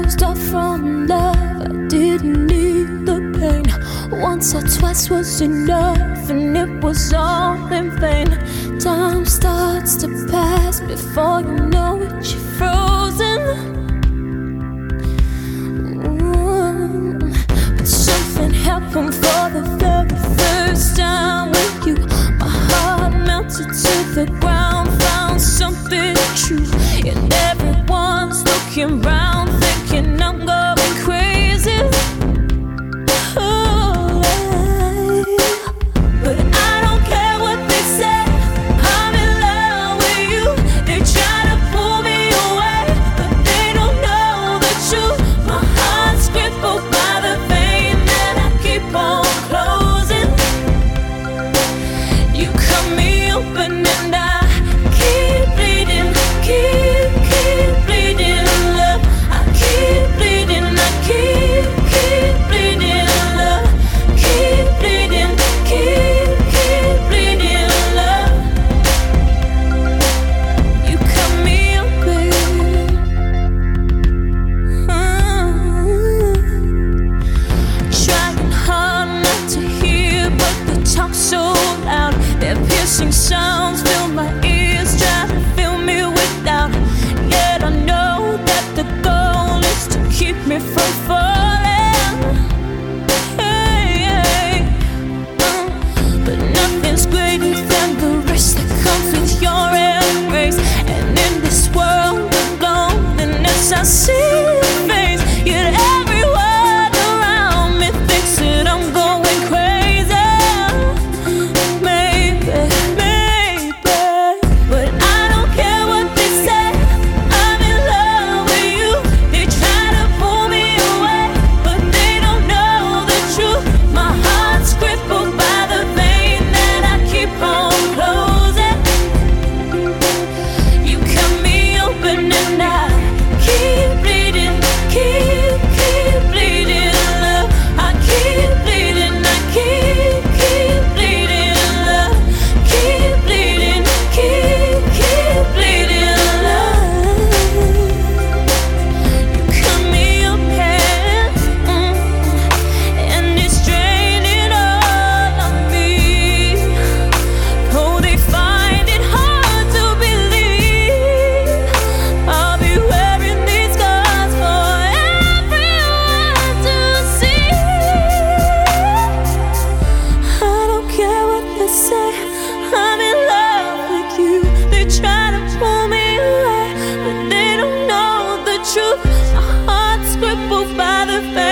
closed off from love. I didn't need the pain. Once or twice was enough, and it was all in vain. Time starts to pass before you know it, you're frozen. But something happened for the very first time with you. My heart melted to the ground, found something true. And everyone's looking round, thinking I'm going crazy. But I don't care what they say, I'm in love with you. They try to pull me away, but they don't know the truth. My heart's crippled by the vein that I keep on closing. You cut me open and I keep bleeding, keep bleeding, love. I keep bleeding, I keep bleeding, love. Keep bleeding, keep bleeding, love. You cut me open. Trying hard not to hear, but the talk so loud. Their piercing sounds fill my ears, try to fill me with doubt. Yet I know that the goal is to keep me from falling. Hey, but nothing's greater than the rest that comes with your embrace. And in this world of loneliness, I see your face. Yet everyone around me thinks that I'm going crazy. Maybe, but I don't care what they say. I'm in love with you. They try to pull me away, but they don't know the truth. My heart's crippled by the vein that I keep on closing. You cut me open and I keep bleeding, keep bleeding, love. I keep bleeding, I keep bleeding, love. Keep bleeding, keep bleeding, love. You cut me open, and it's draining all of me. Oh, they find it hard to believe I'll be wearing these scars for everyone to see. I don't care what they say, I'm in love with you. They try to pull me away, but they don't know the truth. My heart's crippled by the fact